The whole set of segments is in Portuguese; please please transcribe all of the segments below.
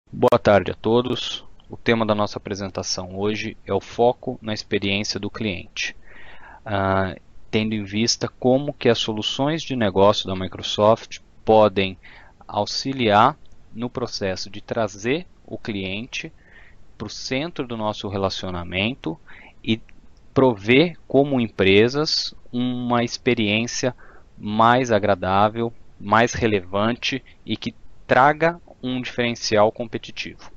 Boa tarde a todos. O tema da nossa apresentação hoje é o foco na experiência do cliente, tendo em vista como que as soluções de negócio da Microsoft podem auxiliar no processo de trazer o cliente para o centro do nosso relacionamento e prover como empresas uma experiência mais agradável, mais relevante e que traga um diferencial competitivo.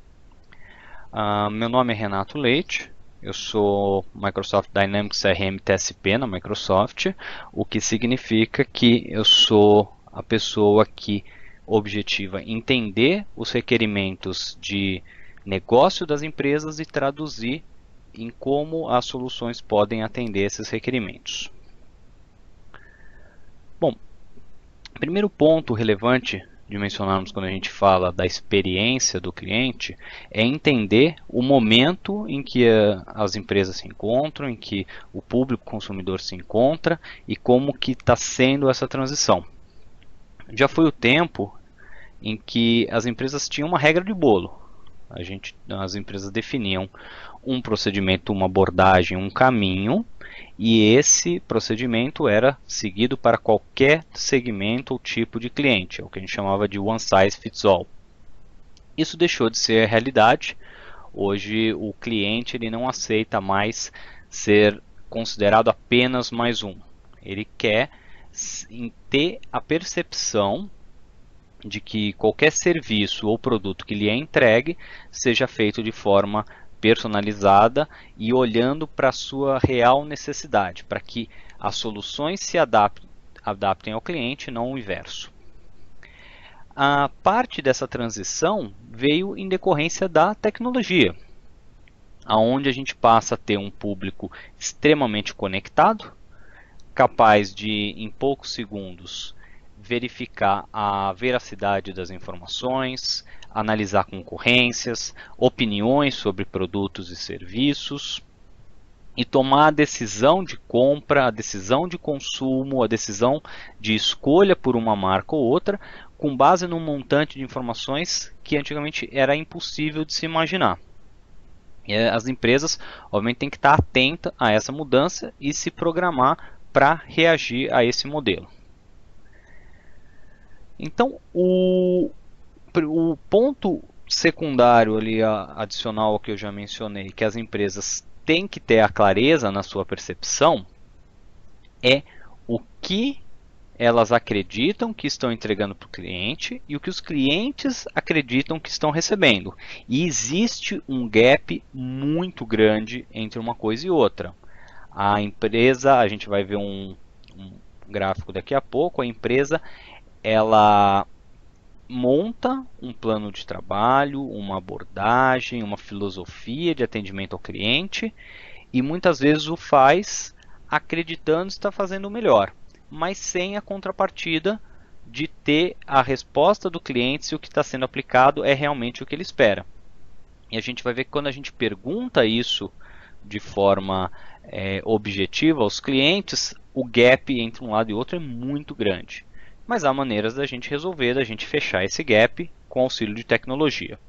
Meu nome é Renato Leite, eu sou Microsoft Dynamics CRM TSP na Microsoft, o que significa que eu sou a pessoa que objetiva entender os requerimentos de negócio das empresas e traduzir em como as soluções podem atender esses requerimentos. Bom, primeiro ponto relevante de mencionarmos quando a gente fala da experiência do cliente é entender o momento em que as empresas se encontram, em que o público consumidor se encontra e como que está sendo essa transição. Já foi o tempo em que as empresas tinham uma regra de bolo. As empresas definiam um procedimento, uma abordagem, um caminho, e esse procedimento era seguido para qualquer segmento ou tipo de cliente, é o que a gente chamava de one size fits all. Isso deixou de ser a realidade. Hoje o cliente ele não aceita mais ser considerado apenas mais um. Ele quer ter a percepção de que qualquer serviço ou produto que lhe é entregue seja feito de forma personalizada e olhando para a sua real necessidade, para que as soluções se adaptem ao cliente, não o inverso. A parte dessa transição veio em decorrência da tecnologia, aonde a gente passa a ter um público extremamente conectado, capaz de, em poucos segundos, verificar a veracidade das informações, analisar concorrências, opiniões sobre produtos e serviços e tomar a decisão de compra, a decisão de consumo, a decisão de escolha por uma marca ou outra, com base num montante de informações que antigamente era impossível de se imaginar. E as empresas, obviamente, têm que estar atentas a essa mudança e se programar para reagir a esse modelo. Então, o ponto secundário ali adicional ao que eu já mencionei, que as empresas têm que ter a clareza na sua percepção, é o que elas acreditam que estão entregando para o cliente e o que os clientes acreditam que estão recebendo. E existe um gap muito grande entre uma coisa e outra. A empresa, a gente vai ver um gráfico daqui a pouco, a empresa ela monta um plano de trabalho, uma abordagem, uma filosofia de atendimento ao cliente e muitas vezes o faz acreditando estar fazendo o melhor, mas sem a contrapartida de ter a resposta do cliente se o que está sendo aplicado é realmente o que ele espera. E a gente vai ver que quando a gente pergunta isso de forma objetiva aos clientes, o gap entre um lado e outro é muito grande. Mas há maneiras da gente resolver, da gente fechar esse gap com auxílio de tecnologia.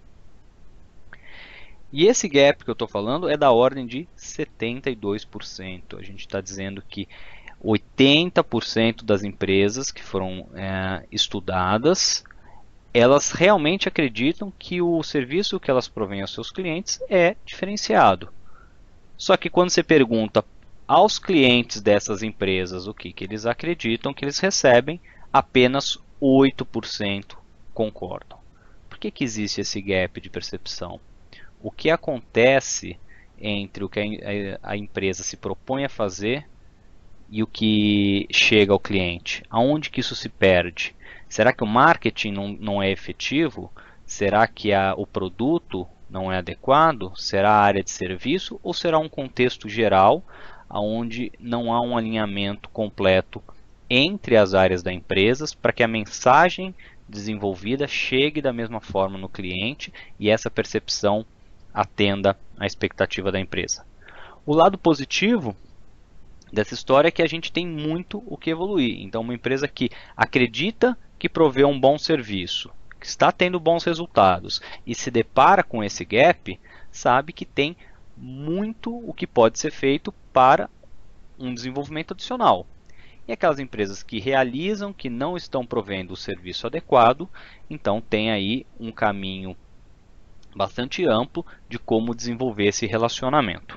E esse gap que eu estou falando é da ordem de 72%. A gente está dizendo que 80% das empresas que foram estudadas, elas realmente acreditam que o serviço que elas provêm aos seus clientes é diferenciado. Só que quando você pergunta aos clientes dessas empresas o que eles acreditam que eles recebem, apenas 8% concordam. Por que existe esse gap de percepção? O que acontece entre o que a empresa se propõe a fazer e o que chega ao cliente? Aonde que isso se perde? Será que o marketing não é efetivo? Será que o produto não é adequado? Será a área de serviço? Ou será um contexto geral onde não há um alinhamento completo entre as áreas da empresa para que a mensagem desenvolvida chegue da mesma forma no cliente e essa percepção atenda à expectativa da empresa? O lado positivo dessa história é que a gente tem muito o que evoluir. Então, uma empresa que acredita que provê um bom serviço, que está tendo bons resultados e se depara com esse gap, sabe que tem muito o que pode ser feito para um desenvolvimento adicional. E aquelas empresas que realizam, que não estão provendo o serviço adequado, então tem aí um caminho bastante amplo de como desenvolver esse relacionamento.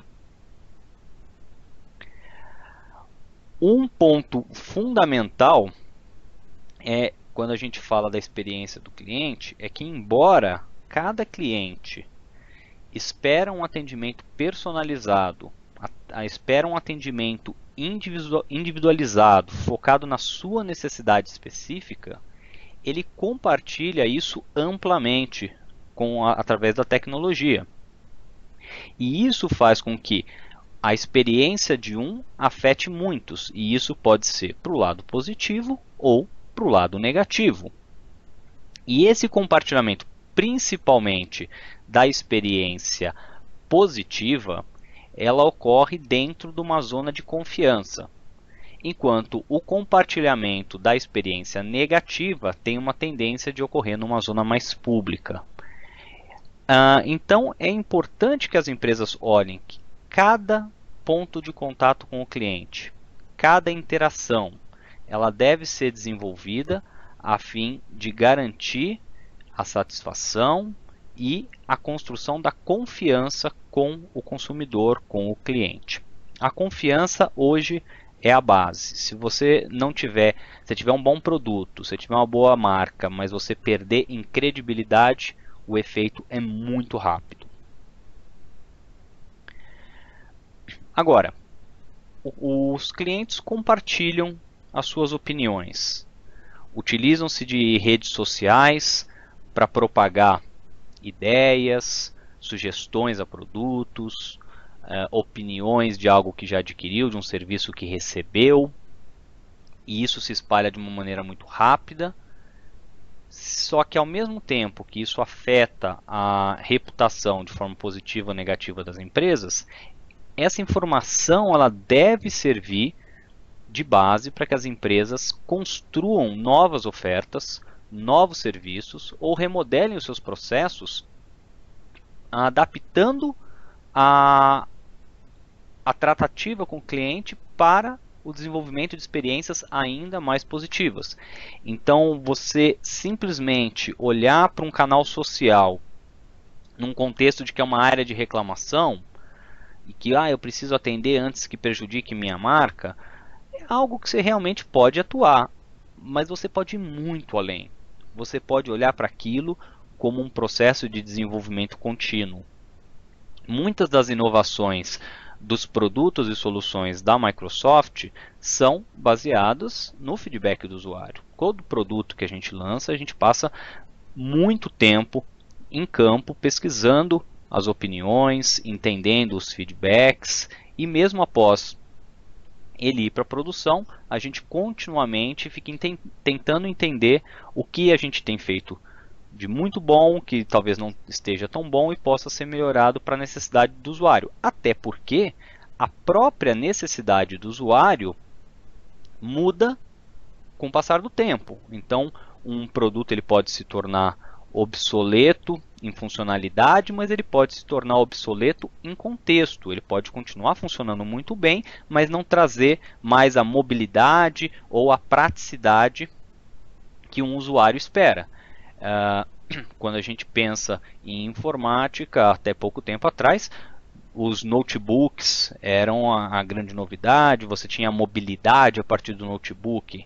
Um ponto fundamental é, quando a gente fala da experiência do cliente, é que embora cada cliente espera um atendimento personalizado, espera um atendimento individualizado, focado na sua necessidade específica, ele compartilha isso amplamente através da tecnologia. E isso faz com que a experiência de um afete muitos, e isso pode ser para o lado positivo ou para o lado negativo. E esse compartilhamento, principalmente da experiência positiva, ela ocorre dentro de uma zona de confiança, enquanto o compartilhamento da experiência negativa tem uma tendência de ocorrer numa zona mais pública. Então é importante que as empresas olhem que cada ponto de contato com o cliente, cada interação, ela deve ser desenvolvida a fim de garantir a satisfação e a construção da confiança com o consumidor, com o cliente. A confiança hoje é a base. Se você não tiver, se tiver um bom produto, se tiver uma boa marca, mas você perder em credibilidade, o efeito é muito rápido. Agora, os clientes compartilham as suas opiniões. Utilizam-se de redes sociais para propagar ideias, sugestões a produtos, opiniões de algo que já adquiriu, de um serviço que recebeu, e isso se espalha de uma maneira muito rápida. Só que ao mesmo tempo que isso afeta a reputação de forma positiva ou negativa das empresas, essa informação ela deve servir de base para que as empresas construam novas ofertas, novos serviços ou remodelem os seus processos, adaptando a tratativa com o cliente para o desenvolvimento de experiências ainda mais positivas. Então, você simplesmente olhar para um canal social num contexto de que é uma área de reclamação e que eu preciso atender antes que prejudique minha marca, é algo que você realmente pode atuar, mas você pode ir muito além. Você pode olhar para aquilo como um processo de desenvolvimento contínuo. Muitas das inovações dos produtos e soluções da Microsoft são baseadas no feedback do usuário. Todo produto que a gente lança, a gente passa muito tempo em campo pesquisando as opiniões, entendendo os feedbacks, e mesmo após ele ir para a produção, a gente continuamente fica tentando entender o que a gente tem feito de muito bom, que talvez não esteja tão bom e possa ser melhorado para a necessidade do usuário. Até porque a própria necessidade do usuário muda com o passar do tempo. Então, um produto ele pode se tornar obsoleto em funcionalidade, mas ele pode se tornar obsoleto em contexto. Ele pode continuar funcionando muito bem, mas não trazer mais a mobilidade ou a praticidade que um usuário espera. Quando a gente pensa em informática, até pouco tempo atrás, os notebooks eram a grande novidade, você tinha a mobilidade a partir do notebook.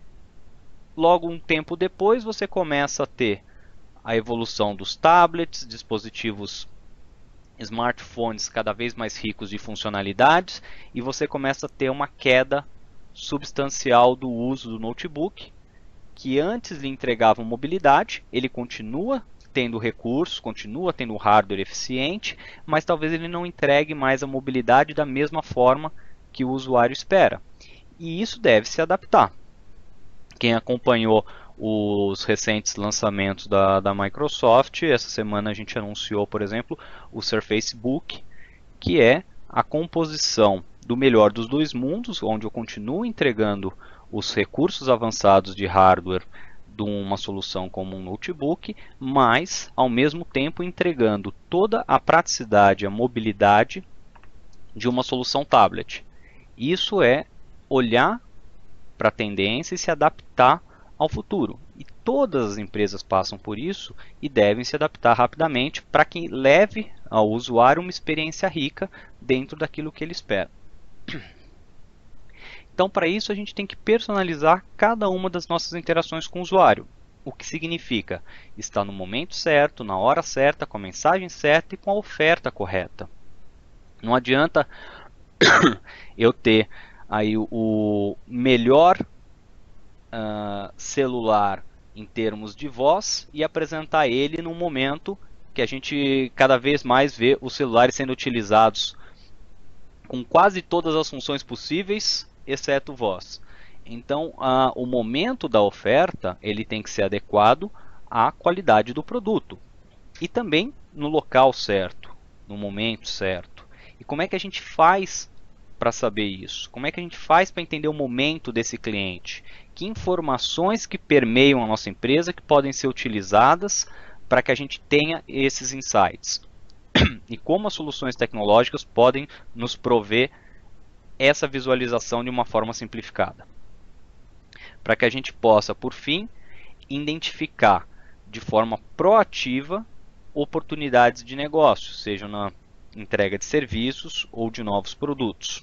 Logo um tempo depois você começa a ter a evolução dos tablets, dispositivos smartphones cada vez mais ricos de funcionalidades, e você começa a ter uma queda substancial do uso do notebook, que antes lhe entregava mobilidade, ele continua tendo recursos, continua tendo hardware eficiente, mas talvez ele não entregue mais a mobilidade da mesma forma que o usuário espera. E isso deve se adaptar. Quem acompanhou os recentes lançamentos da Microsoft, essa semana a gente anunciou, por exemplo, o Surface Book, que é a composição do melhor dos dois mundos, onde eu continuo entregando os recursos avançados de hardware de uma solução como um notebook, mas ao mesmo tempo entregando toda a praticidade, a mobilidade de uma solução tablet. Isso é olhar para a tendência e se adaptar ao futuro. E todas as empresas passam por isso e devem se adaptar rapidamente para que leve ao usuário uma experiência rica dentro daquilo que ele espera. Então, para isso, a gente tem que personalizar cada uma das nossas interações com o usuário. O que significa estar no momento certo, na hora certa, com a mensagem certa e com a oferta correta. Não adianta eu ter aí o melhor celular em termos de voz e apresentar ele num momento que a gente cada vez mais vê os celulares sendo utilizados com quase todas as funções possíveis, exceto voz. Então, o momento da oferta ele tem que ser adequado à qualidade do produto e também no local certo, no momento certo. E como é que a gente faz para saber isso? Como é que a gente faz para entender o momento desse cliente? Que informações que permeiam a nossa empresa que podem ser utilizadas para que a gente tenha esses insights? E como as soluções tecnológicas podem nos prover essa visualização de uma forma simplificada? Para que a gente possa, por fim, identificar de forma proativa oportunidades de negócio, seja na entrega de serviços ou de novos produtos.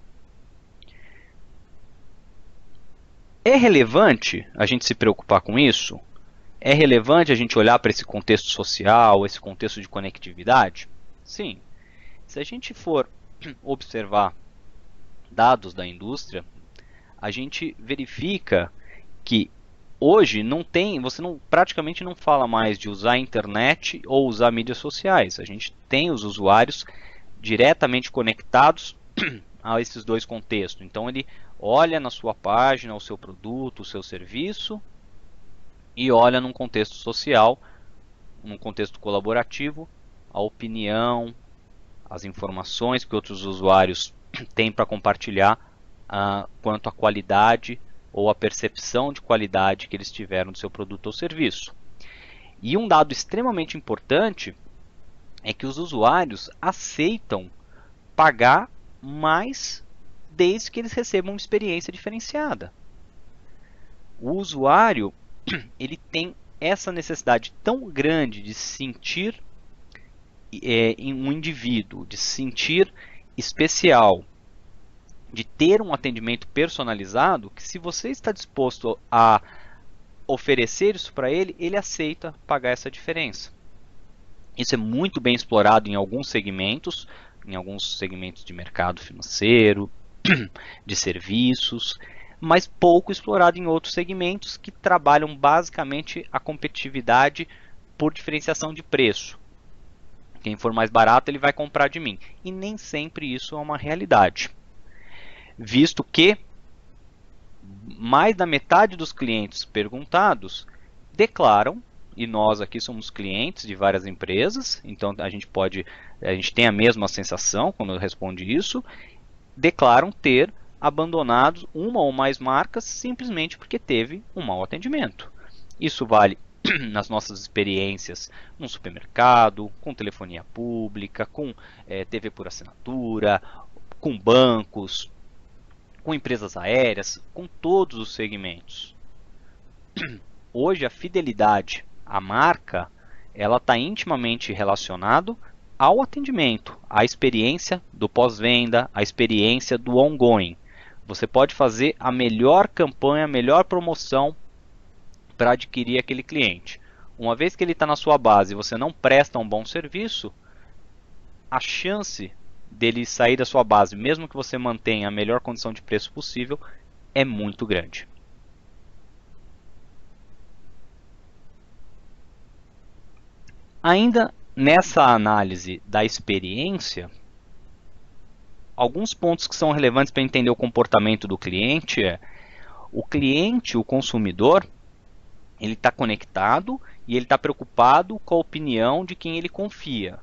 É relevante a gente se preocupar com isso? É relevante a gente olhar para esse contexto social, esse contexto de conectividade? Sim. Se a gente for observar dados da indústria, a gente verifica que hoje você praticamente não fala mais de usar a internet ou usar mídias sociais. A gente tem os usuários diretamente conectados a esses dois contextos. Então ele olha na sua página o seu produto, o seu serviço e olha num contexto social, num contexto colaborativo, a opinião, as informações que outros usuários têm para compartilhar quanto à qualidade ou a percepção de qualidade que eles tiveram do seu produto ou serviço. E um dado extremamente importante é que os usuários aceitam pagar mais desde que eles recebam uma experiência diferenciada. O usuário ele tem essa necessidade tão grande de se sentir em um indivíduo, de se sentir especial, de ter um atendimento personalizado, que se você está disposto a oferecer isso para ele, ele aceita pagar essa diferença. Isso é muito bem explorado em alguns segmentos de mercado financeiro, de serviços, mas pouco explorado em outros segmentos que trabalham basicamente a competitividade por diferenciação de preço. Quem for mais barato, ele vai comprar de mim. E nem sempre isso é uma realidade. Visto que mais da metade dos clientes perguntados declaram, e nós aqui somos clientes de várias empresas, então a gente tem a mesma sensação quando responde isso, declaram ter abandonado uma ou mais marcas simplesmente porque teve um mau atendimento. Isso vale nas nossas experiências no supermercado, com telefonia pública, com TV por assinatura, com bancos, com empresas aéreas, com todos os segmentos. Hoje a fidelidade à marca ela está intimamente relacionado ao atendimento, à experiência do pós-venda, à experiência do ongoing. Você pode fazer a melhor campanha, a melhor promoção para adquirir aquele cliente. Uma vez que ele está na sua base e você não presta um bom serviço, a chance dele sair da sua base, mesmo que você mantenha a melhor condição de preço possível, é muito grande. Ainda nessa análise da experiência, alguns pontos que são relevantes para entender o comportamento do cliente o cliente, o consumidor, ele está conectado e ele está preocupado com a opinião de quem ele confia.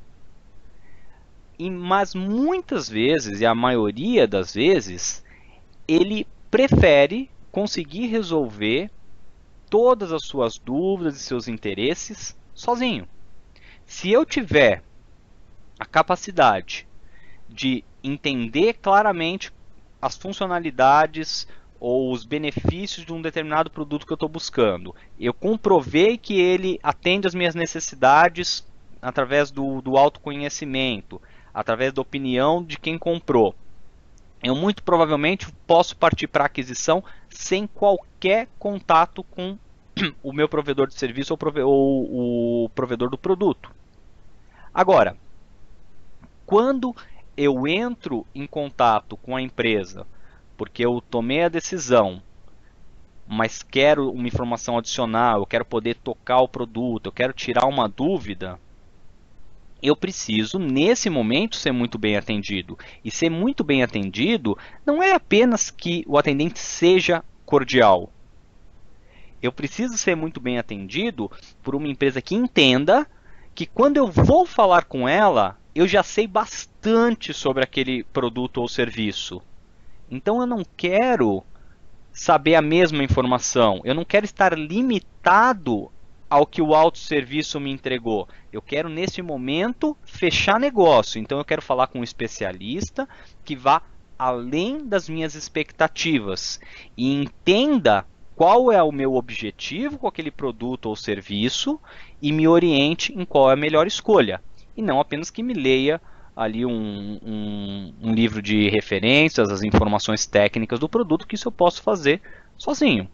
Mas muitas vezes, e a maioria das vezes, ele prefere conseguir resolver todas as suas dúvidas e seus interesses sozinho. Se eu tiver a capacidade de entender claramente as funcionalidades ou os benefícios de um determinado produto que eu estou buscando, eu comprovei que ele atende às minhas necessidades através do autoconhecimento, através da opinião de quem comprou, eu muito provavelmente posso partir para a aquisição sem qualquer contato com o meu provedor de serviço ou o provedor do produto. Agora, quando eu entro em contato com a empresa, porque eu tomei a decisão, mas quero uma informação adicional, eu quero poder tocar o produto, eu quero tirar uma dúvida, eu preciso, nesse momento, ser muito bem atendido. E ser muito bem atendido não é apenas que o atendente seja cordial. Eu preciso ser muito bem atendido por uma empresa que entenda que quando eu vou falar com ela, eu já sei bastante sobre aquele produto ou serviço. Então eu não quero saber a mesma informação. Eu não quero estar limitado ao que o autosserviço me entregou. Eu quero, nesse momento, fechar negócio. Então eu quero falar com um especialista que vá além das minhas expectativas e entenda qual é o meu objetivo com aquele produto ou serviço e me oriente em qual é a melhor escolha. E não apenas que me leia ali um livro de referências, as informações técnicas do produto, que isso eu posso fazer sozinho.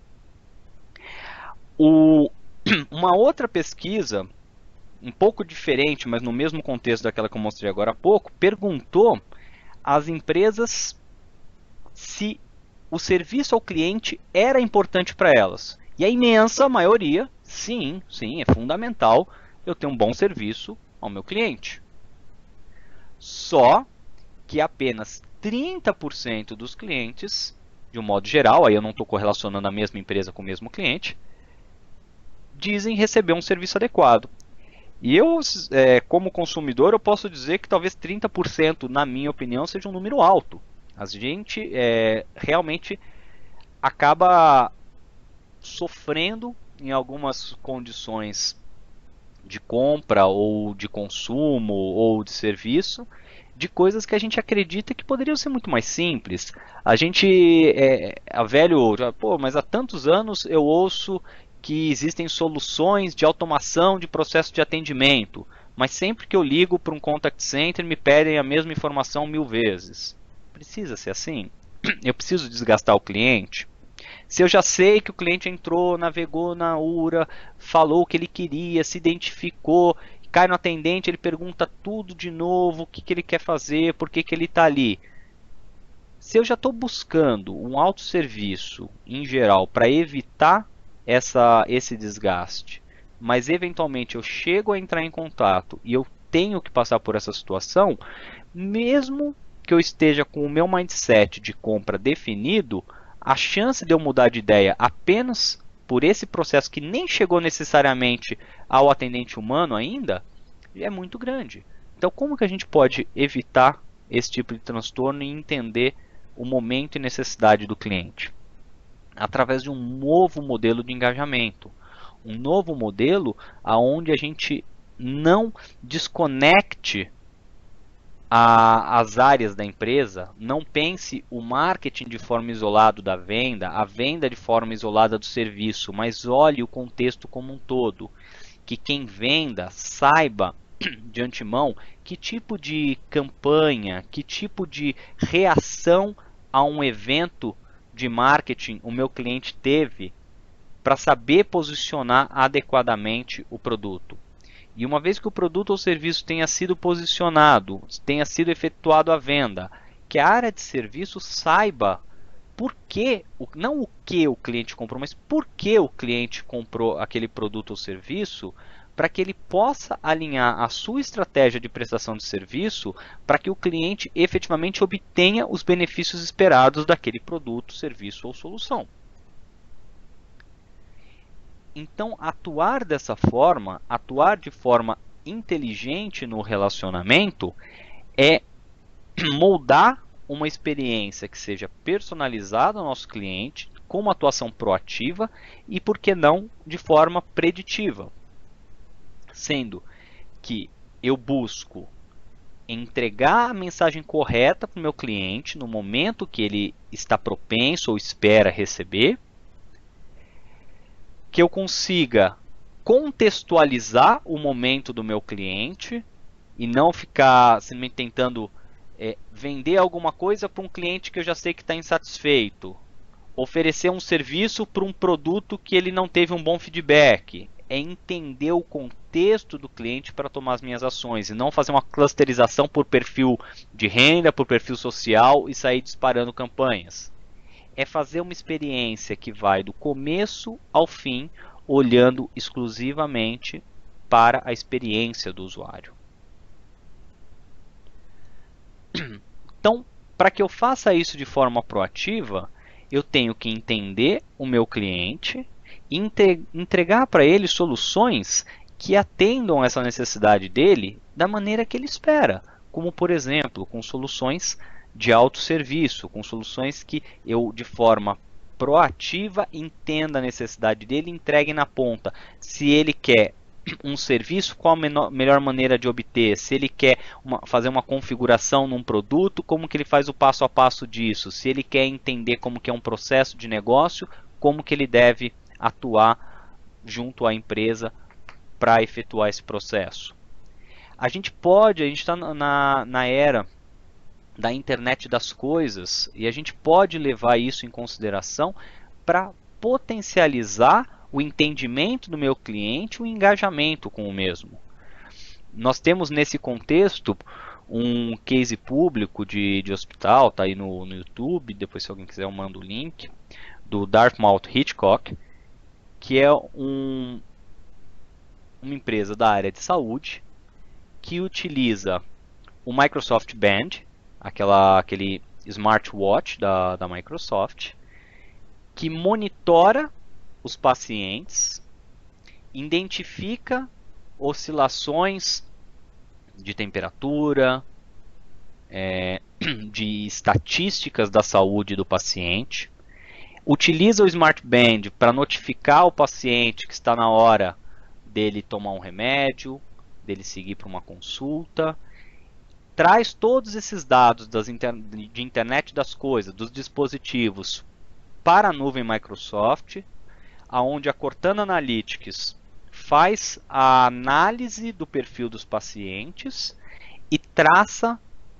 Uma outra pesquisa, um pouco diferente, mas no mesmo contexto daquela que eu mostrei agora há pouco, perguntou às empresas se o serviço ao cliente era importante para elas. E a imensa maioria, sim, é fundamental eu ter um bom serviço ao meu cliente. Só que apenas 30% dos clientes, de um modo geral, aí eu não estou correlacionando a mesma empresa com o mesmo cliente, dizem receber um serviço adequado. E eu, como consumidor, eu posso dizer que talvez 30%, na minha opinião, seja um número alto. A gente realmente acaba sofrendo em algumas condições de compra ou de consumo ou de serviço, de coisas que a gente acredita que poderiam ser muito mais simples. A gente mas há tantos anos eu ouço que existem soluções de automação de processo de atendimento, mas sempre que eu ligo para um contact center me pedem a mesma informação 1000 vezes. Precisa ser assim? Eu preciso desgastar o cliente? Se eu já sei que o cliente entrou, navegou na URA, falou o que ele queria, se identificou, cai no atendente, ele pergunta tudo de novo, o que ele quer fazer, por que ele está ali. Se eu já estou buscando um autosserviço, em geral, para evitar esse desgaste, mas eventualmente eu chego a entrar em contato e eu tenho que passar por essa situação, mesmo que eu esteja com o meu mindset de compra definido, a chance de eu mudar de ideia apenas por esse processo que nem chegou necessariamente ao atendente humano ainda, é muito grande. Então, como que a gente pode evitar esse tipo de transtorno e entender o momento e necessidade do cliente? Através de um novo modelo de engajamento. Um novo modelo onde a gente não desconecte as áreas da empresa, não pense o marketing de forma isolada da venda, a venda de forma isolada do serviço, mas olhe o contexto como um todo. Que quem venda saiba de antemão que tipo de campanha, que tipo de reação a um evento de marketing o meu cliente teve para saber posicionar adequadamente o produto. E uma vez que o produto ou serviço tenha sido posicionado, tenha sido efetuado a venda, que a área de serviço saiba por que, não o que o cliente comprou, mas por que o cliente comprou aquele produto ou serviço, para que ele possa alinhar a sua estratégia de prestação de serviço para que o cliente efetivamente obtenha os benefícios esperados daquele produto, serviço ou solução. Então, atuar dessa forma, atuar de forma inteligente no relacionamento, é moldar uma experiência que seja personalizada ao nosso cliente, como atuação proativa e, por que não, de forma preditiva. Sendo que eu busco entregar a mensagem correta para o meu cliente no momento que ele está propenso ou espera receber, que eu consiga contextualizar o momento do meu cliente e não ficar simplesmente tentando vender alguma coisa para um cliente que eu já sei que está insatisfeito, oferecer um serviço para um produto que ele não teve um bom feedback. É entender o contexto do cliente para tomar as minhas ações e não fazer uma clusterização por perfil de renda, por perfil social e sair disparando campanhas. É fazer uma experiência que vai do começo ao fim, olhando exclusivamente para a experiência do usuário. Então, para que eu faça isso de forma proativa, eu tenho que entender o meu cliente e entregar para ele soluções que atendam essa necessidade dele da maneira que ele espera. Como, por exemplo, com soluções de autosserviço, com soluções que eu, de forma proativa, entenda a necessidade dele e entregue na ponta. Se ele quer um serviço, qual a melhor maneira de obter? Se ele quer fazer uma configuração num produto, como que ele faz o passo a passo disso? Se ele quer entender como que é um processo de negócio, como que ele deve atuar junto à empresa para efetuar esse processo? A gente está na era da internet das coisas e a gente pode levar isso em consideração para potencializar o entendimento do meu cliente, o engajamento com o mesmo. Nós temos nesse contexto um case público de hospital, está aí no YouTube, depois se alguém quiser eu mando o link, do Dartmouth Hitchcock, que é uma empresa da área de saúde que utiliza o Microsoft Band, aquele smartwatch da Microsoft, que monitora os pacientes, identifica oscilações de temperatura, de estatísticas da saúde do paciente, utiliza o Smart Band para notificar o paciente que está na hora dele tomar um remédio, dele seguir para uma consulta, traz todos esses dados de internet das coisas, dos dispositivos, para a nuvem Microsoft, onde a Cortana Analytics faz a análise do perfil dos pacientes e traça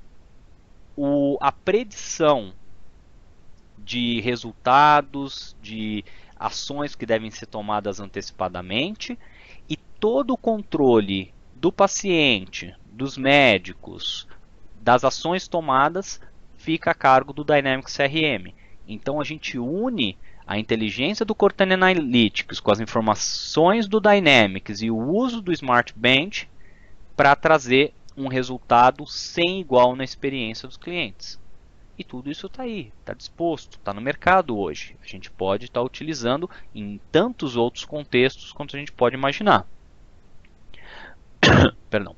a predição de resultados, de ações que devem ser tomadas antecipadamente, e todo o controle do paciente, dos médicos, das ações tomadas, fica a cargo do Dynamics CRM. Então a gente une a inteligência do Cortana Analytics com as informações do Dynamics e o uso do Smart Band para trazer um resultado sem igual na experiência dos clientes. E tudo isso está aí, está disposto, está no mercado hoje. A gente pode estar utilizando em tantos outros contextos quanto a gente pode imaginar. Perdão.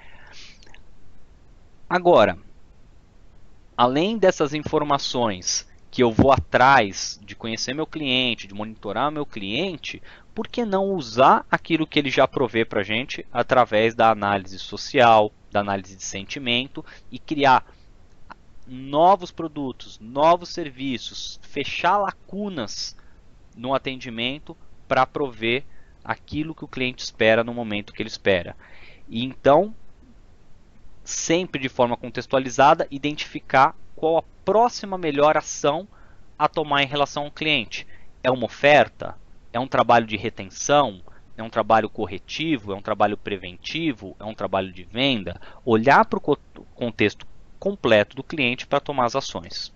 Agora, além dessas informações que eu vou atrás de conhecer meu cliente, de monitorar meu cliente, por que não usar aquilo que ele já provê para a gente através da análise social, da análise de sentimento e criar novos produtos, novos serviços, fechar lacunas no atendimento para prover aquilo que o cliente espera no momento que ele espera. E então, sempre de forma contextualizada, identificar qual a próxima melhor ação a tomar em relação ao cliente. É uma oferta? É um trabalho de retenção? É um trabalho corretivo? É um trabalho preventivo? É um trabalho de venda? Olhar para o contexto completo do cliente para tomar as ações.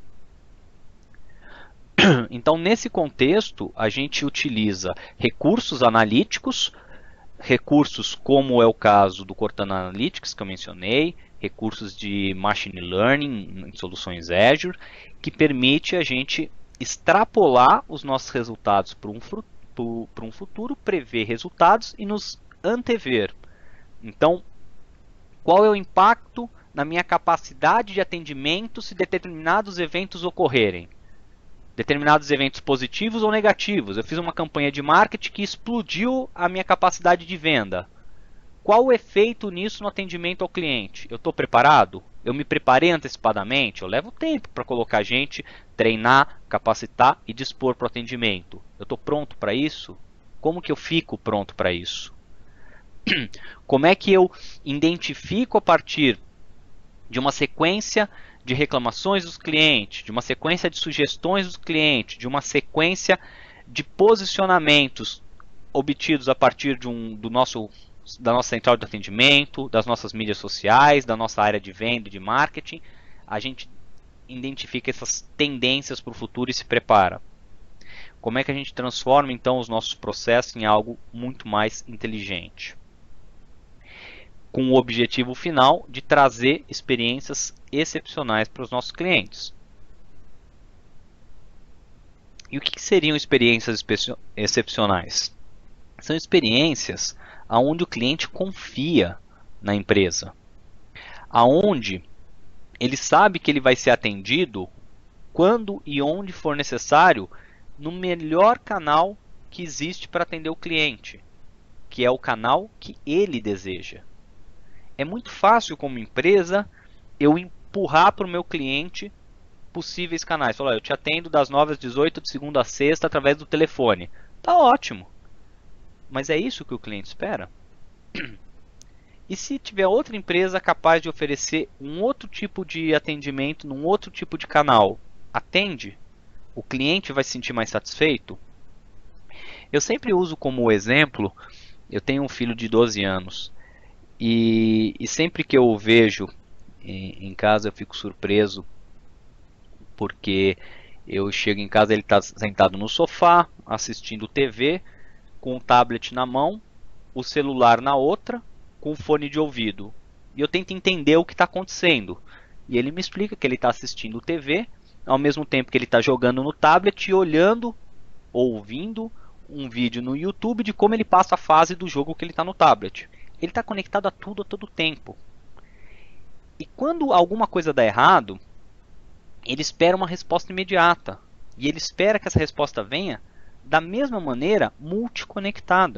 Então, nesse contexto, a gente utiliza recursos analíticos, recursos como é o caso do Cortana Analytics que eu mencionei, recursos de Machine Learning em soluções Azure, que permite a gente extrapolar os nossos resultados para um futuro, prever resultados e nos antever. Então, qual é o impacto na minha capacidade de atendimento se determinados eventos ocorrerem? determinados eventos positivos ou negativos. Eu fiz uma campanha de marketing que explodiu a minha capacidade de venda. Qual o efeito nisso no atendimento ao cliente? Eu estou preparado? Eu me preparei antecipadamente? Eu levo tempo para colocar gente, treinar, capacitar e dispor para o atendimento. Eu estou pronto para isso? Como que eu fico pronto para isso? Como é que eu identifico a partir de uma sequência de reclamações dos clientes, de uma sequência de sugestões dos clientes, de uma sequência de posicionamentos obtidos a partir da nossa central de atendimento, das nossas mídias sociais, da nossa área de venda e de marketing, a gente identifica essas tendências para o futuro e se prepara. Como é que a gente transforma então os nossos processos em algo muito mais inteligente? Com o objetivo final de trazer experiências excepcionais para os nossos clientes. E o que seriam experiências excepcionais? São experiências onde o cliente confia na empresa, aonde ele sabe que ele vai ser atendido quando e onde for necessário no melhor canal que existe para atender o cliente, que é o canal que ele deseja. É muito fácil como empresa eu empurrar para o meu cliente possíveis canais. Falar, eu te atendo das 9 às 18, de segunda a sexta, através do telefone. Tá ótimo. Mas é isso que o cliente espera? E se tiver outra empresa capaz de oferecer um outro tipo de atendimento, num outro tipo de canal, atende? O cliente vai se sentir mais satisfeito? Eu sempre uso como exemplo, eu tenho um filho de 12 anos, e sempre que eu o vejo em casa eu fico surpreso, porque eu chego em casa, ele está sentado no sofá, assistindo TV, com o tablet na mão, o celular na outra, com o fone de ouvido. E eu tento entender o que está acontecendo. E ele me explica que ele está assistindo TV, ao mesmo tempo que ele está jogando no tablet e olhando, ouvindo um vídeo no YouTube de como ele passa a fase do jogo que ele está no tablet. Ele está conectado a tudo a todo tempo. E quando alguma coisa dá errado, ele espera uma resposta imediata. E ele espera que essa resposta venha da mesma maneira multiconectada.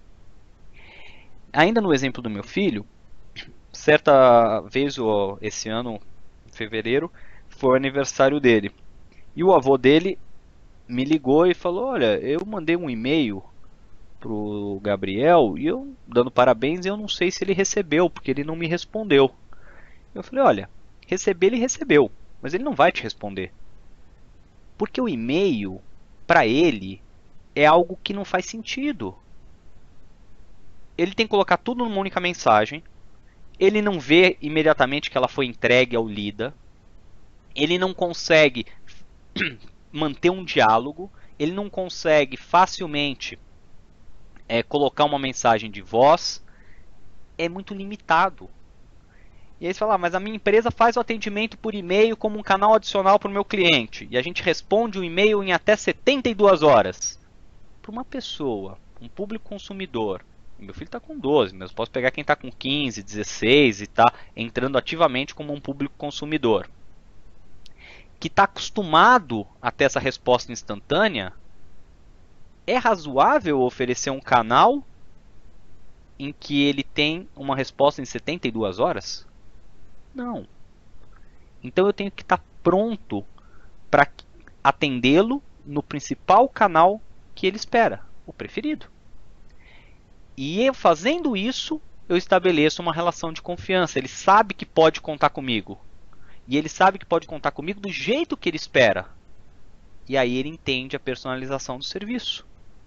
Ainda no exemplo do meu filho, certa vez esse ano, em fevereiro, foi o aniversário dele. E o avô dele me ligou e falou, olha, eu mandei um e-mail pro Gabriel e eu dando parabéns, eu não sei se ele recebeu, porque ele não me respondeu. Eu falei, olha, receber ele recebeu, mas ele não vai te responder. Porque o e-mail, para ele, é algo que não faz sentido. Ele tem que colocar tudo numa única mensagem, ele não vê imediatamente que ela foi entregue ou lida, ele não consegue manter um diálogo, ele não consegue facilmente colocar uma mensagem de voz, é muito limitado. E aí você fala, mas a minha empresa faz o atendimento por e-mail como um canal adicional para o meu cliente. E a gente responde o e-mail em até 72 horas. Para uma pessoa, um público consumidor, meu filho está com 12, mas posso pegar quem está com 15, 16 e está entrando ativamente como um público consumidor, que está acostumado a ter essa resposta instantânea, é razoável oferecer um canal em que ele tem uma resposta em 72 horas? Não. Então eu tenho que estar pronto para atendê-lo no principal canal que ele espera, o preferido. E eu fazendo isso, eu estabeleço uma relação de confiança. Ele sabe que pode contar comigo. E ele sabe que pode contar comigo do jeito que ele espera. E aí ele entende a personalização do serviço.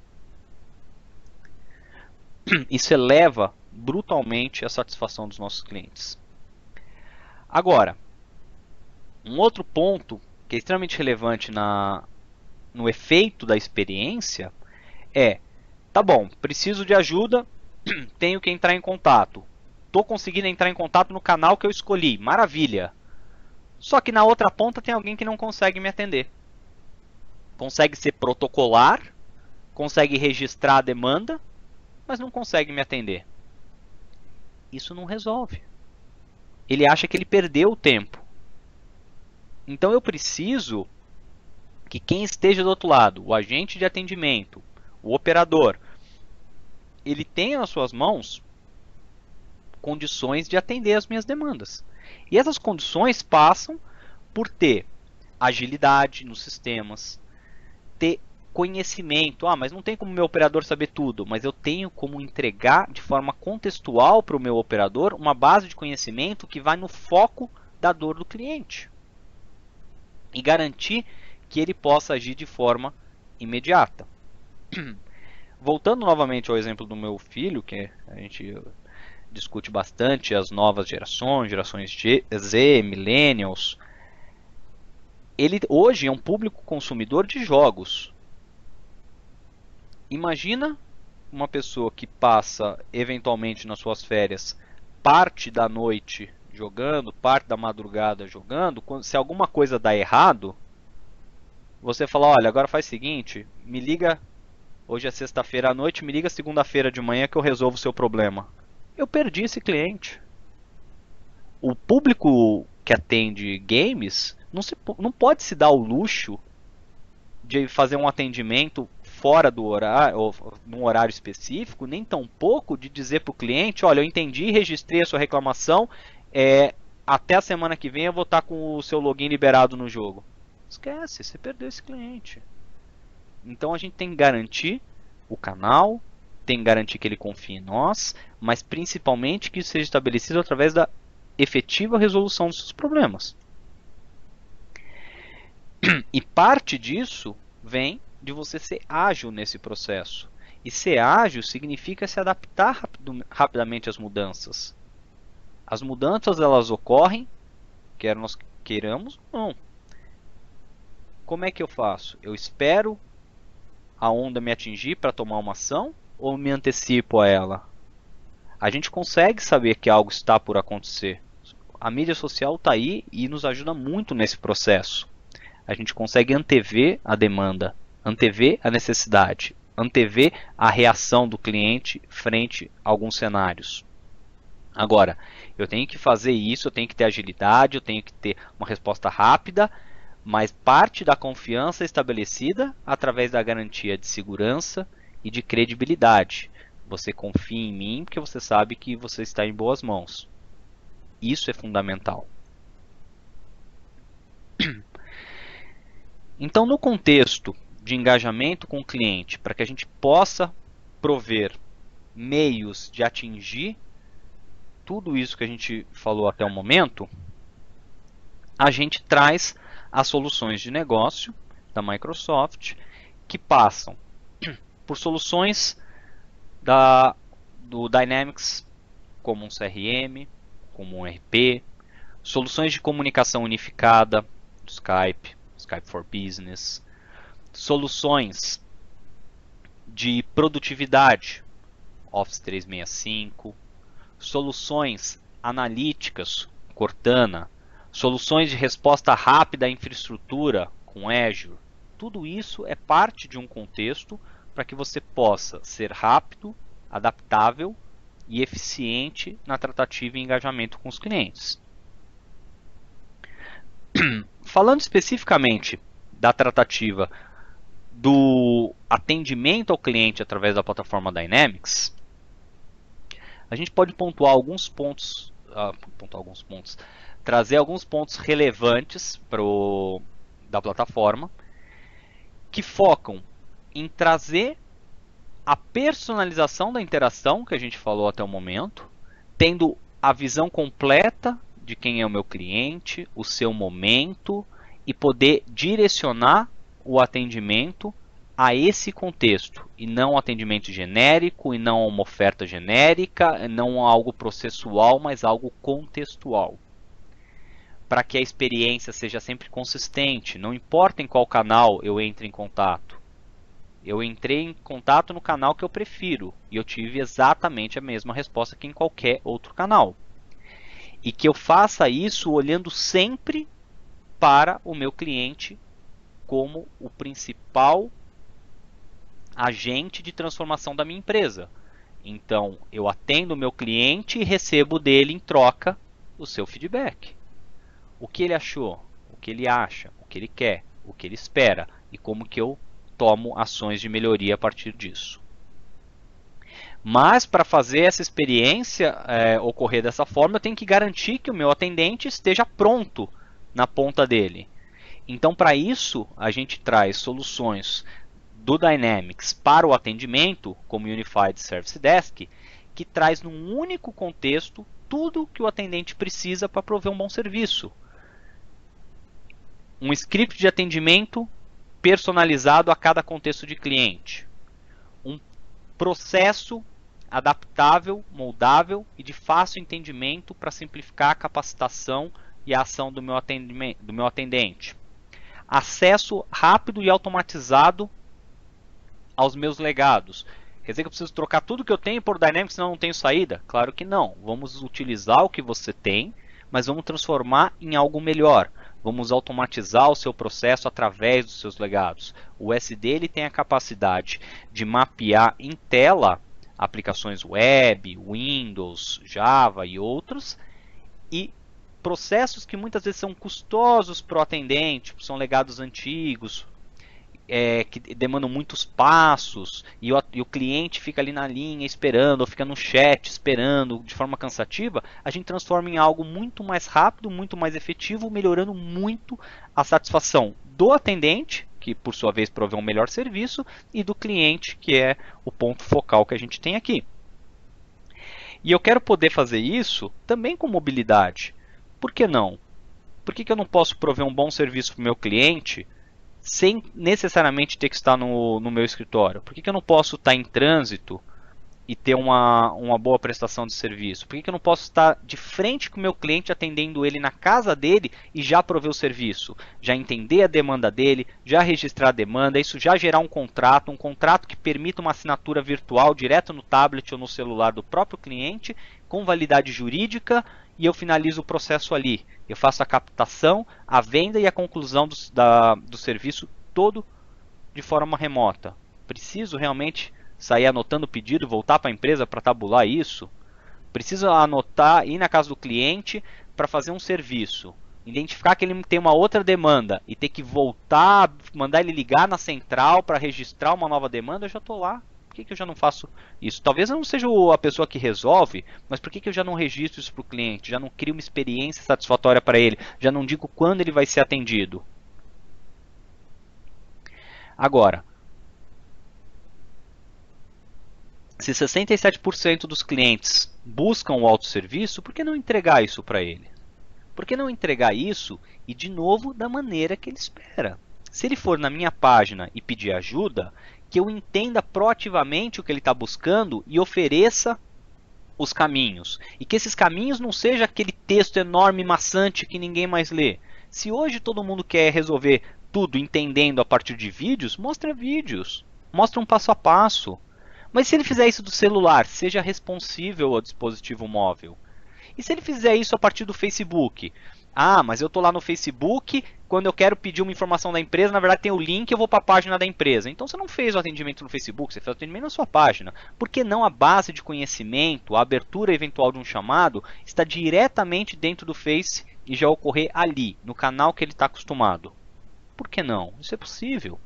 Isso eleva brutalmente a satisfação dos nossos clientes. Agora, um outro ponto que é extremamente relevante no efeito da experiência é, tá bom, preciso de ajuda, tenho que entrar em contato. Estou conseguindo entrar em contato no canal que eu escolhi, maravilha. Só que na outra ponta tem alguém que não consegue me atender. Consegue ser protocolar, consegue registrar a demanda, mas não consegue me atender. Isso não resolve. Ele acha que ele perdeu o tempo. Então eu preciso que quem esteja do outro lado, o agente de atendimento, o operador, ele tenha nas suas mãos condições de atender as minhas demandas. E essas condições passam por ter agilidade nos sistemas, ter conhecimento. Mas não tem como o meu operador saber tudo, mas eu tenho como entregar de forma contextual para o meu operador uma base de conhecimento que vai no foco da dor do cliente e garantir que ele possa agir de forma imediata. Voltando novamente ao exemplo do meu filho, que a gente discute bastante as novas gerações Z, Millennials. Ele hoje é um público consumidor de jogos. Imagina uma pessoa que passa eventualmente nas suas férias parte da noite jogando, parte da madrugada jogando. Se alguma coisa dá errado, você fala, olha, agora faz o seguinte, me liga, hoje é sexta-feira à noite, me liga segunda-feira de manhã que eu resolvo o seu problema. Eu perdi esse cliente. O público que atende games não pode se dar o luxo de fazer um atendimento fora do horário, ou num horário específico, nem tampouco de dizer para o cliente, olha, eu entendi, registrei a sua reclamação, até a semana que vem eu vou estar com o seu login liberado no jogo. Esquece, você perdeu esse cliente. Então a gente tem que garantir o canal, tem que garantir que ele confie em nós, mas principalmente que isso seja estabelecido através da efetiva resolução dos seus problemas. E parte disso vem de você ser ágil nesse processo. E ser ágil significa se adaptar rapidamente às mudanças. As mudanças elas ocorrem, quer nós queiramos ou não. Como é que eu faço? Eu espero a onda me atingir para tomar uma ação ou me antecipo a ela? A gente consegue saber que algo está por acontecer. A mídia social está aí e nos ajuda muito nesse processo. A gente consegue antever a demanda, antever a necessidade, antever a reação do cliente frente a alguns cenários. Agora, eu tenho que fazer isso, eu tenho que ter agilidade, eu tenho que ter uma resposta rápida, mas parte da confiança é estabelecida através da garantia de segurança e de credibilidade. Você confia em mim porque você sabe que você está em boas mãos. Isso é fundamental. Então, no contexto de engajamento com o cliente, para que a gente possa prover meios de atingir tudo isso que a gente falou até o momento, a gente traz as soluções de negócio da Microsoft, que passam por soluções do Dynamics, como um CRM, como um ERP, soluções de comunicação unificada, do Skype for Business, soluções de produtividade, Office 365, soluções analíticas, Cortana, soluções de resposta rápida à infraestrutura com Azure. Tudo isso é parte de um contexto para que você possa ser rápido, adaptável e eficiente na tratativa e engajamento com os clientes. Falando especificamente da tratativa do atendimento ao cliente através da plataforma Dynamics, a gente pode pontuar alguns pontos, trazer alguns pontos relevantes da plataforma que focam em trazer a personalização da interação que a gente falou até o momento, tendo a visão completa de quem é o meu cliente, o seu momento e poder direcionar o atendimento a esse contexto e não um atendimento genérico e não uma oferta genérica, não algo processual, mas algo contextual. Para que a experiência seja sempre consistente, não importa em qual canal eu entre em contato. Eu entrei em contato no canal que eu prefiro e eu tive exatamente a mesma resposta que em qualquer outro canal. E que eu faça isso olhando sempre para o meu cliente como o principal agente de transformação da minha empresa. Então, eu atendo o meu cliente e recebo dele em troca o seu feedback. O que ele achou, o que ele acha, o que ele quer, o que ele espera e como que eu tomo ações de melhoria a partir disso. Mas para fazer essa experiência ocorrer dessa forma, eu tenho que garantir que o meu atendente esteja pronto na ponta dele. Então, para isso, a gente traz soluções do Dynamics para o atendimento, como o Unified Service Desk, que traz num único contexto tudo que o atendente precisa para prover um bom serviço. Um script de atendimento personalizado a cada contexto de cliente. Um processo adaptável, moldável e de fácil entendimento para simplificar a capacitação e a ação do meu atendente. Acesso rápido e automatizado aos meus legados. Quer dizer que eu preciso trocar tudo que eu tenho por Dynamics, senão eu não tenho saída? Claro que não. Vamos utilizar o que você tem, mas vamos transformar em algo melhor. Vamos automatizar o seu processo através dos seus legados. O SD ele tem a capacidade de mapear em tela aplicações web, Windows, Java e outros, e processos que muitas vezes são custosos para o atendente, são legados antigos, que demandam muitos passos, e o cliente fica ali na linha esperando, ou fica no chat esperando de forma cansativa, a gente transforma em algo muito mais rápido, muito mais efetivo, melhorando muito a satisfação do atendente, que por sua vez provê um melhor serviço, e do cliente, que é o ponto focal que a gente tem aqui. E eu quero poder fazer isso também com mobilidade. Por que não? Por que eu não posso prover um bom serviço para o meu cliente sem necessariamente ter que estar no meu escritório? Por que eu não posso estar em trânsito e ter uma boa prestação de serviço? Por que eu não posso estar de frente com o meu cliente, atendendo ele na casa dele e já prover o serviço? Já entender a demanda dele, já registrar a demanda, isso já gerar um contrato que permita uma assinatura virtual direto no tablet ou no celular do próprio cliente, com validade jurídica, e eu finalizo o processo ali. Eu faço a captação, a venda e a conclusão do serviço todo de forma remota. Preciso realmente sair anotando o pedido, voltar para a empresa para tabular isso? Preciso anotar, ir na casa do cliente para fazer um serviço, identificar que ele tem uma outra demanda e ter que voltar, mandar ele ligar na central para registrar uma nova demanda? Eu já estou lá. Por que eu já não faço isso? Talvez eu não seja a pessoa que resolve, mas por que eu já não registro isso para o cliente? Já não crio uma experiência satisfatória para ele? Já não digo quando ele vai ser atendido? Agora, se 67% dos clientes buscam o autosserviço, por que não entregar isso para ele? Por que não entregar isso e, de novo, da maneira que ele espera? Se ele for na minha página e pedir ajuda, que eu entenda proativamente o que ele está buscando e ofereça os caminhos. E que esses caminhos não seja aquele texto enorme, maçante que ninguém mais lê. Se hoje todo mundo quer resolver tudo entendendo a partir de vídeos, mostra vídeos. Mostra um passo a passo. Mas se ele fizer isso do celular, seja responsível ao dispositivo móvel. E se ele fizer isso a partir do Facebook? Ah, mas eu estou lá no Facebook, quando eu quero pedir uma informação da empresa, na verdade tem o link, eu vou para a página da empresa. Então você não fez o atendimento no Facebook, você fez o atendimento na sua página. Por que não a base de conhecimento, a abertura eventual de um chamado, está diretamente dentro do Face e já ocorrer ali, no canal que ele está acostumado? Por que não? Isso é possível.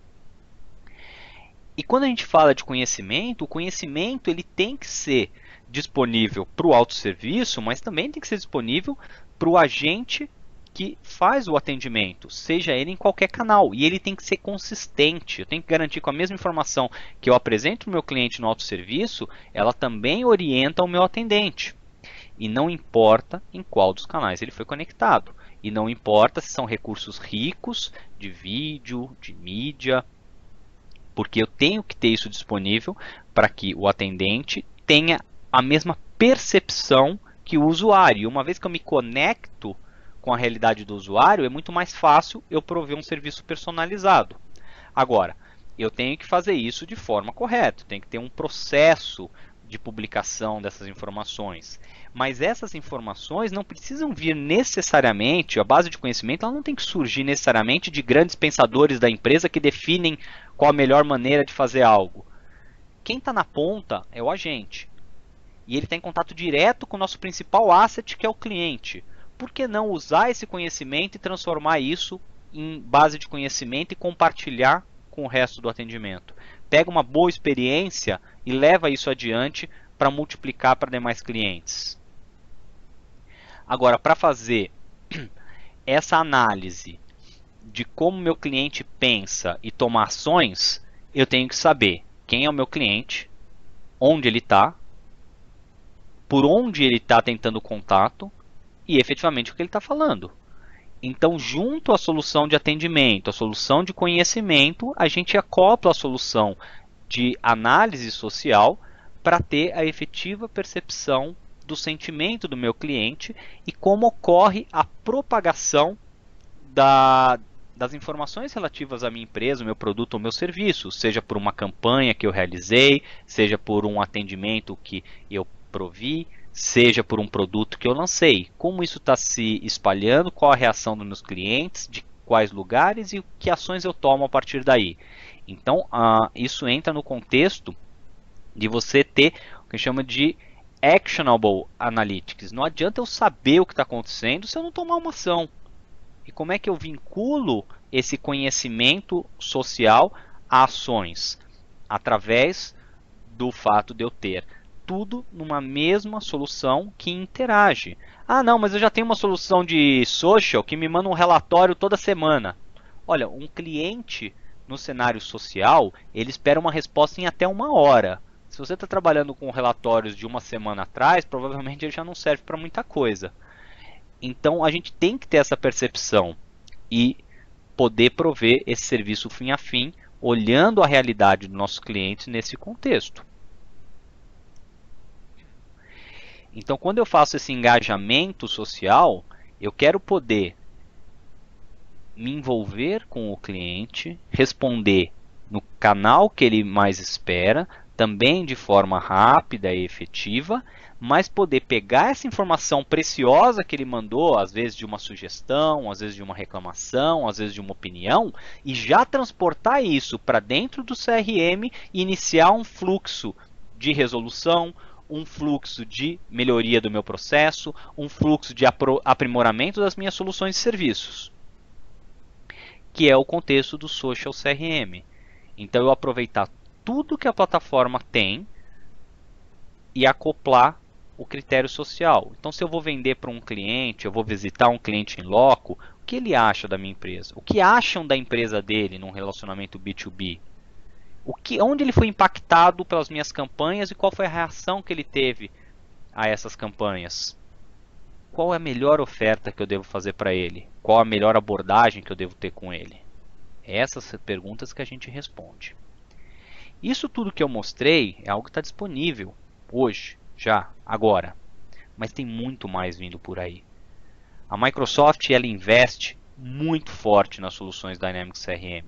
E quando a gente fala de conhecimento, o conhecimento ele tem que ser disponível para o autosserviço, mas também tem que ser disponível para o agente que faz o atendimento, seja ele em qualquer canal. E ele tem que ser consistente. Eu tenho que garantir que a mesma informação que eu apresento para o meu cliente no autosserviço, ela também orienta o meu atendente. E não importa em qual dos canais ele foi conectado. E não importa se são recursos ricos de vídeo, de mídia, porque eu tenho que ter isso disponível para que o atendente tenha a mesma percepção que o usuário. E uma vez que eu me conecto com a realidade do usuário, é muito mais fácil eu prover um serviço personalizado. Agora, eu tenho que fazer isso de forma correta, tem que ter um processo de publicação dessas informações. Mas essas informações não precisam vir necessariamente, a base de conhecimento ela não tem que surgir necessariamente de grandes pensadores da empresa que definem qual a melhor maneira de fazer algo. Quem está na ponta é o agente. E ele está em contato direto com o nosso principal asset, que é o cliente. Por que não usar esse conhecimento e transformar isso em base de conhecimento e compartilhar com o resto do atendimento. Pega uma boa experiência e leva isso adiante para multiplicar para demais clientes. Agora, para fazer essa análise de como meu cliente pensa e tomar ações, eu tenho que saber quem é o meu cliente, onde ele está, por onde ele está tentando contato e efetivamente o que ele está falando. Então, junto à solução de atendimento, à solução de conhecimento, a gente acopla a solução de análise social para ter a efetiva percepção do sentimento do meu cliente e como ocorre a propagação das informações relativas à minha empresa, o meu produto ou meu serviço, seja por uma campanha que eu realizei, seja por um atendimento que eu provi, seja por um produto que eu lancei. Como isso está se espalhando, qual a reação dos meus clientes, de quais lugares e que ações eu tomo a partir daí. Então, isso entra no contexto de você ter o que chama de actionable analytics. Não adianta eu saber o que está acontecendo se eu não tomar uma ação. E como é que eu vinculo esse conhecimento social a ações? Através do fato de eu ter tudo numa mesma solução que interage. Ah, não, mas eu já tenho uma solução de social que me manda um relatório toda semana. Olha, um cliente no cenário social, ele espera uma resposta em até 1 hora. Se você está trabalhando com relatórios de uma semana atrás, provavelmente ele já não serve para muita coisa. Então, a gente tem que ter essa percepção e poder prover esse serviço fim a fim, olhando a realidade dos nossos clientes nesse contexto. Então, quando eu faço esse engajamento social, eu quero poder me envolver com o cliente, responder no canal que ele mais espera, também de forma rápida e efetiva, mas poder pegar essa informação preciosa que ele mandou, às vezes de uma sugestão, às vezes de uma reclamação, às vezes de uma opinião, e já transportar isso para dentro do CRM e iniciar um fluxo de resolução, um fluxo de melhoria do meu processo, um fluxo de aprimoramento das minhas soluções e serviços, que é o contexto do Social CRM. Então, eu aproveitar tudo que a plataforma tem e acoplar o critério social. Então, se eu vou vender para um cliente, eu vou visitar um cliente em loco, o que ele acha da minha empresa? O que acham da empresa dele num relacionamento B2B? Onde ele foi impactado pelas minhas campanhas e qual foi a reação que ele teve a essas campanhas? Qual é a melhor oferta que eu devo fazer para ele? Qual a melhor abordagem que eu devo ter com ele? Essas perguntas que a gente responde. Isso tudo que eu mostrei é algo que está disponível hoje, já, agora. Mas tem muito mais vindo por aí. A Microsoft ela investe muito forte nas soluções Dynamics CRM.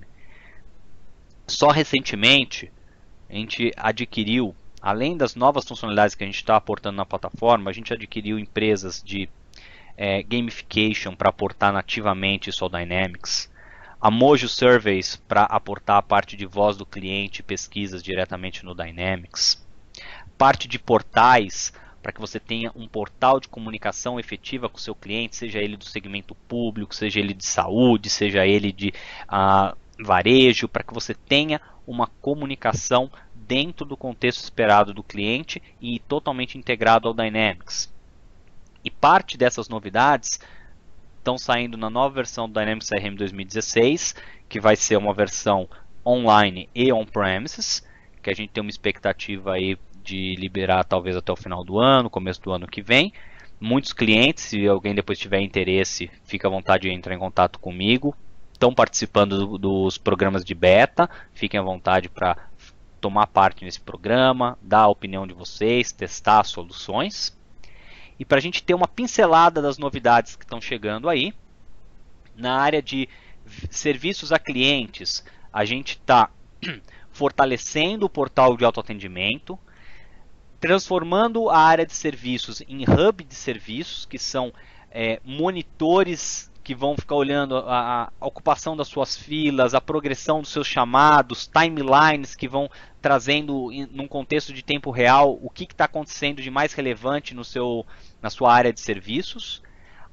Só recentemente a gente adquiriu, além das novas funcionalidades que a gente está aportando na plataforma, a gente adquiriu empresas de gamification para aportar nativamente isso ao Dynamics. A Mojo Surveys para aportar a parte de voz do cliente e pesquisas diretamente no Dynamics. Parte de portais para que você tenha um portal de comunicação efetiva com o seu cliente, seja ele do segmento público, seja ele de saúde, seja ele de varejo, para que você tenha uma comunicação dentro do contexto esperado do cliente e totalmente integrado ao Dynamics. E parte dessas novidades estão saindo na nova versão do Dynamics CRM 2016, que vai ser uma versão online e on-premises, que a gente tem uma expectativa aí de liberar talvez até o final do ano, começo do ano que vem. Muitos clientes, se alguém depois tiver interesse, fica à vontade de entrar em contato comigo. Estão participando dos programas de beta, fiquem à vontade para tomar parte nesse programa, dar a opinião de vocês, testar as soluções. E para a gente ter uma pincelada das novidades que estão chegando aí, na área de serviços a clientes, a gente está fortalecendo o portal de autoatendimento, transformando a área de serviços em hub de serviços, que são monitores que vão ficar olhando a ocupação das suas filas, a progressão dos seus chamados, timelines que vão trazendo num contexto de tempo real o que está acontecendo de mais relevante na sua área de serviços.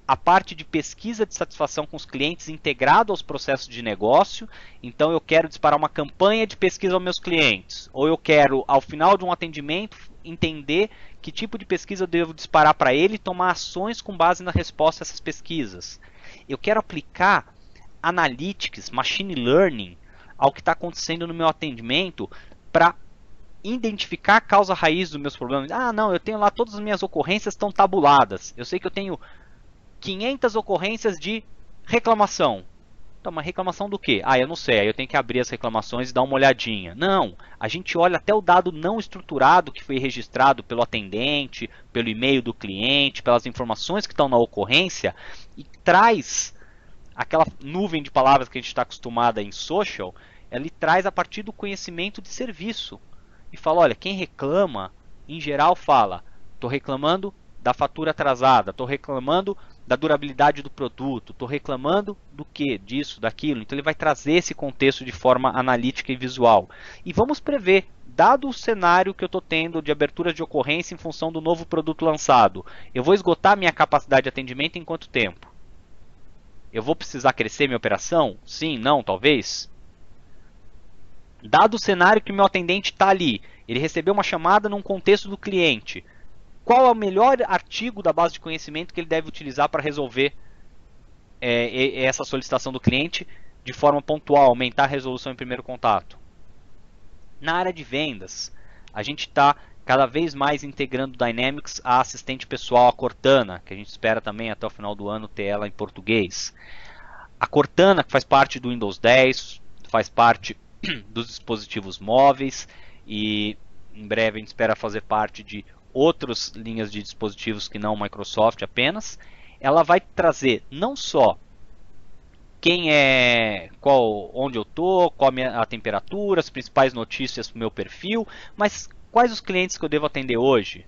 a parte de pesquisa de satisfação com os clientes integrado aos processos de negócio. Então eu quero disparar uma campanha de pesquisa aos meus clientes, ou eu quero, ao final de um atendimento, entender que tipo de pesquisa eu devo disparar para ele e tomar ações com base na resposta a essas pesquisas. Eu quero aplicar analytics, machine learning, ao que está acontecendo no meu atendimento para identificar a causa raiz dos meus problemas. Ah, não, eu tenho lá todas as minhas ocorrências estão tabuladas. Eu sei que eu tenho 500 ocorrências de reclamação. Então, mas reclamação do quê? Ah, eu não sei, aí eu tenho que abrir as reclamações e dar uma olhadinha. Não, a gente olha até o dado não estruturado que foi registrado pelo atendente, pelo e-mail do cliente, pelas informações que estão na ocorrência e traz aquela nuvem de palavras que a gente está acostumada em social, ele traz a partir do conhecimento de serviço. E fala, olha, quem reclama, em geral fala, estou reclamando da fatura atrasada, estou reclamando da durabilidade do produto, estou reclamando do que, disso, daquilo. Então ele vai trazer esse contexto de forma analítica e visual. E vamos prever, dado o cenário que eu estou tendo de abertura de ocorrência em função do novo produto lançado, eu vou esgotar minha capacidade de atendimento em quanto tempo? Eu vou precisar crescer minha operação? Sim, não, talvez? Dado o cenário que o meu atendente está ali, ele recebeu uma chamada num contexto do cliente, qual é o melhor artigo da base de conhecimento que ele deve utilizar para resolver essa solicitação do cliente de forma pontual, aumentar a resolução em primeiro contato? Na área de vendas, a gente está cada vez mais integrando Dynamics a assistente pessoal, a Cortana, que a gente espera também até o final do ano ter ela em português. A Cortana, que faz parte do Windows 10, faz parte dos dispositivos móveis e em breve a gente espera fazer parte de outras linhas de dispositivos que não Microsoft apenas. Ela vai trazer não só quem é, onde eu estou, qual a temperatura, as principais notícias do meu perfil, mas quais os clientes que eu devo atender hoje?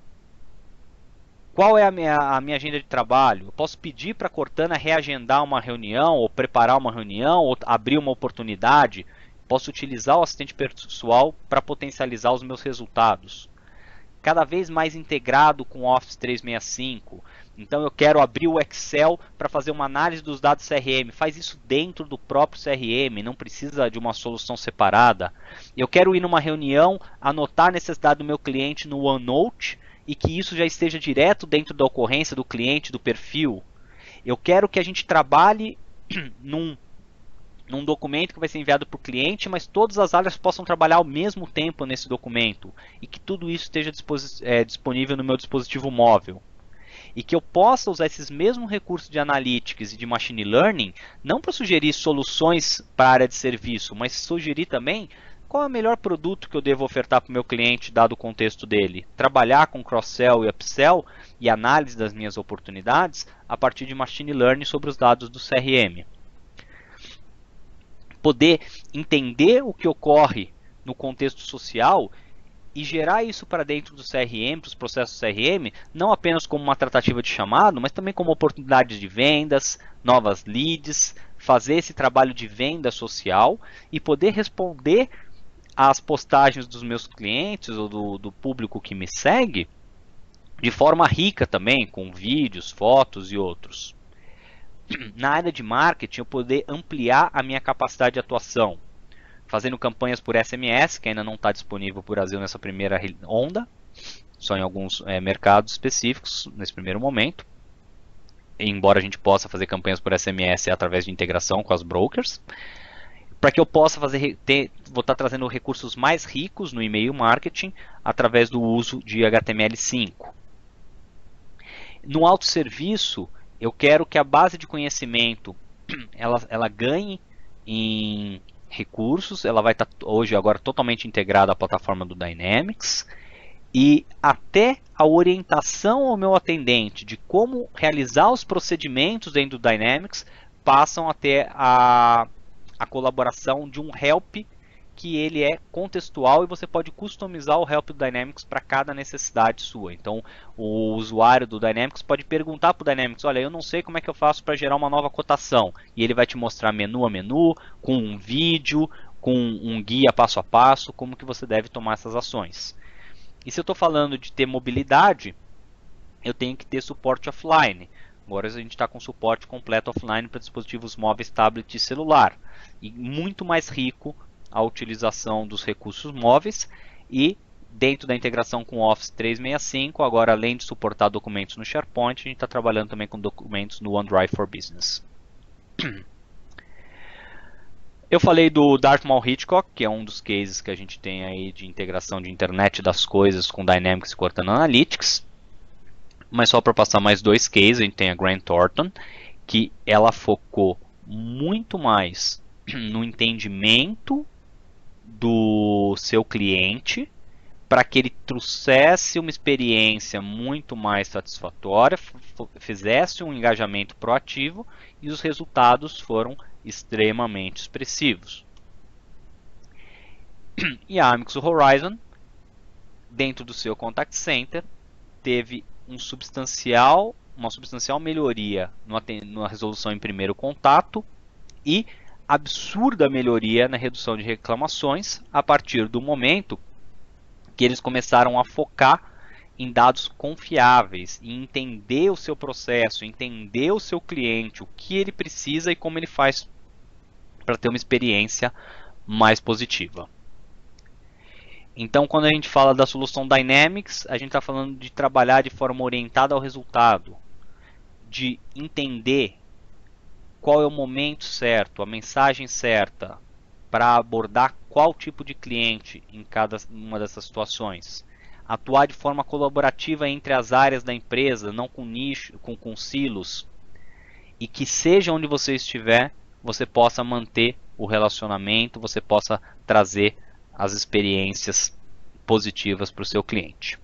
Qual é a minha agenda de trabalho? Eu posso pedir para a Cortana reagendar uma reunião, ou preparar uma reunião, ou abrir uma oportunidade. Posso utilizar o assistente pessoal para potencializar os meus resultados. Cada vez mais integrado com o Office 365. Então eu quero abrir o Excel para fazer uma análise dos dados CRM. Faz isso dentro do próprio CRM, não precisa de uma solução separada. Eu quero ir numa reunião, anotar a necessidade do meu cliente no OneNote e que isso já esteja direto dentro da ocorrência do cliente, do perfil. Eu quero que a gente trabalhe num documento que vai ser enviado para o cliente, mas todas as áreas possam trabalhar ao mesmo tempo nesse documento e que tudo isso esteja disponível no meu dispositivo móvel. E que eu possa usar esses mesmos recursos de analytics e de machine learning, não para sugerir soluções para a área de serviço, mas sugerir também qual é o melhor produto que eu devo ofertar para o meu cliente, dado o contexto dele. Trabalhar com cross-sell e upsell e análise das minhas oportunidades a partir de machine learning sobre os dados do CRM. Poder entender o que ocorre no contexto social e gerar isso para dentro do CRM, para os processos CRM, não apenas como uma tratativa de chamado, mas também como oportunidades de vendas, novas leads, fazer esse trabalho de venda social e poder responder às postagens dos meus clientes ou do público que me segue de forma rica também, com vídeos, fotos e outros. Na área de marketing, eu poder ampliar a minha capacidade de atuação, fazendo campanhas por SMS, que ainda não está disponível para o Brasil nessa primeira onda, só em alguns mercados específicos nesse primeiro momento. Embora a gente possa fazer campanhas por SMS através de integração com as brokers, para que eu possa vou estar trazendo recursos mais ricos no e-mail marketing através do uso de HTML5. No autosserviço, eu quero que a base de conhecimento ela ganhe em recursos, ela vai estar hoje agora totalmente integrada à plataforma do Dynamics e até a orientação ao meu atendente de como realizar os procedimentos dentro do Dynamics passam até a colaboração de um help que ele é contextual e você pode customizar o help do Dynamics para cada necessidade sua. Então, o usuário do Dynamics pode perguntar para o Dynamics, olha, eu não sei como é que eu faço para gerar uma nova cotação. E ele vai te mostrar menu a menu, com um vídeo, com um guia passo a passo, como que você deve tomar essas ações. E se eu estou falando de ter mobilidade, eu tenho que ter suporte offline. Agora a gente está com suporte completo offline para dispositivos móveis, tablet e celular. E muito mais rico a utilização dos recursos móveis e dentro da integração com o Office 365, agora além de suportar documentos no SharePoint, a gente está trabalhando também com documentos no OneDrive for Business. Eu falei do Dartmouth Hitchcock, que é um dos cases que a gente tem aí de integração de internet das coisas com Dynamics e Cortana Analytics. Mas só para passar mais dois cases, a gente tem a Grant Thornton, que ela focou muito mais no entendimento do seu cliente para que ele trouxesse uma experiência muito mais satisfatória, fizesse um engajamento proativo e os resultados foram extremamente expressivos. E a Amix Horizon, dentro do seu contact center, teve uma substancial melhoria na resolução em primeiro contato e absurda melhoria na redução de reclamações a partir do momento que eles começaram a focar em dados confiáveis, em entender o seu processo, entender o seu cliente, o que ele precisa e como ele faz para ter uma experiência mais positiva. Então, quando a gente fala da solução Dynamics, a gente está falando de trabalhar de forma orientada ao resultado, de entender qual é o momento certo, a mensagem certa para abordar qual tipo de cliente em cada uma dessas situações. Atuar de forma colaborativa entre as áreas da empresa, não com nicho, com silos, e que seja onde você estiver, você possa manter o relacionamento, você possa trazer as experiências positivas para o seu cliente.